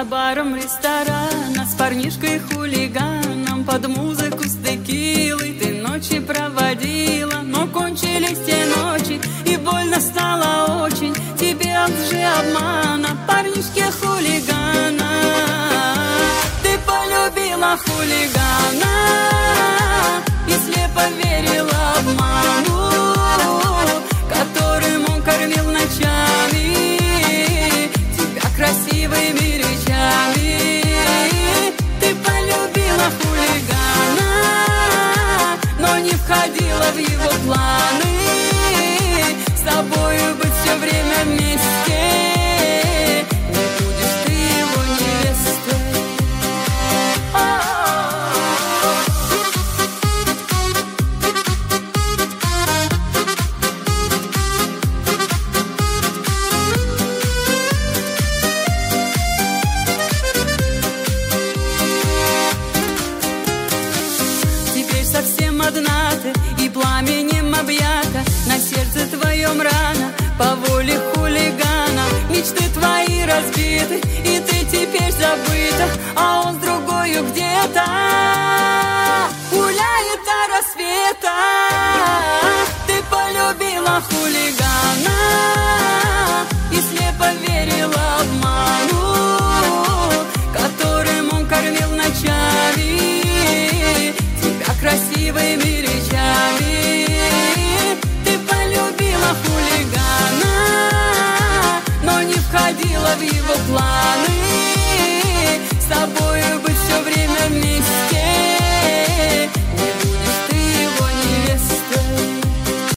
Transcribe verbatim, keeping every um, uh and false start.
баром ресторана с парнишкой-хулиганом под музыку с текилой ты ночи проводила, но кончились те ночи, и больно стало очень тебе от лжи-обмана, парнишки-хулигана. Ты полюбила хулигана и слепо верила обману, которым он кормил ночами тебя красивыми речами. Ты полюбила хулигана, но не входила в его планы с тобою быть все время вместе. Не будешь ты его невестой. Совсем одна ты и пламенем объята, на сердце твоем рана по воле хулигана. Мечты твои разбиты, и ты теперь забыта, а он с другою где-то гуляет до рассвета. Ты полюбила хулигана и слепо верила обману, которым он кормил ночами красивыми речами. Ты полюбила хулигана, но не входила в его план